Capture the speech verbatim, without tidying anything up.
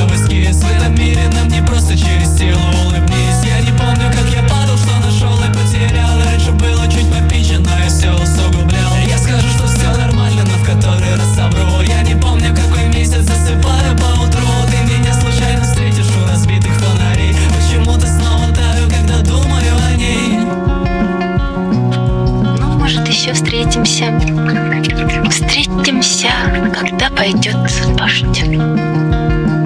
в эскиз. В этом мире нам не просто через силу, улыбнись. Я не помню, как я падал, что нашел и потерял. Раньше было чуть попизже, но я все усугублял. Я скажу, что все нормально, но в который раз совру. Я не помню, какой месяц, засыпаю по утру. Ты меня случайно встретишь у разбитых фонарей. Почему-то снова таю, когда думаю о ней. Ну, может, еще встретимся. Встретимся, когда пойдет дождь.